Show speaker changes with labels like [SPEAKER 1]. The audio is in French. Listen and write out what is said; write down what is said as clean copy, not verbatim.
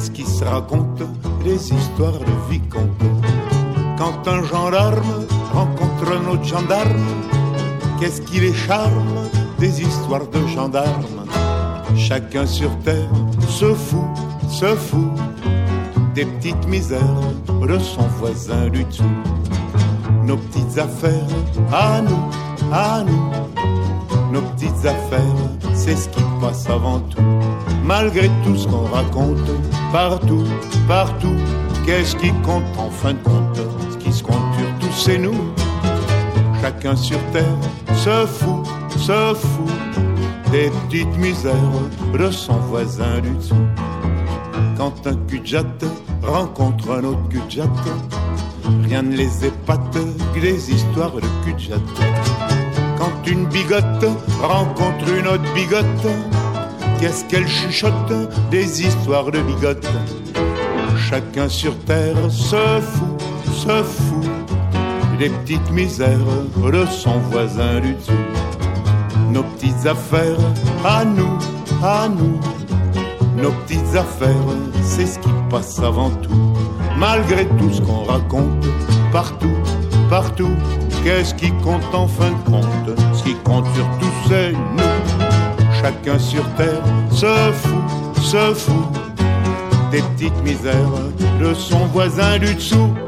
[SPEAKER 1] qu'est-ce qui se raconte? Des histoires de vicomte. Quand un gendarme rencontre un autre gendarme, qu'est-ce qui les charme? Des histoires de gendarmes. Chacun sur terre se fout des petites misères de son voisin du dessous. Nos petites affaires, à nous, nos petites affaires, c'est ce qui passe avant tout. Malgré tout ce qu'on raconte, partout, qu'est-ce qui compte en fin de compte? Ce qui se compte surtout c'est nous. Chacun sur terre se fout des petites misères de son voisin du dessous. Quand un cul-de-jatte rencontre un autre cul-de-jatte, rien ne les épate que des histoires de cul-de-jatte. Quand une bigote rencontre une autre bigote, qu'est-ce qu'elle chuchote? Des histoires de bigote. Chacun sur terre se fout des petites misères de son voisin du dessous. Nos petites affaires, à nous, nos petites affaires, c'est ce qui passe avant tout. Malgré tout ce qu'on raconte, partout, qu'est-ce qui compte en fin de compte? Ce qui compte surtout c'est nous. Chacun sur terre se fout des petites misères de son voisin du dessous.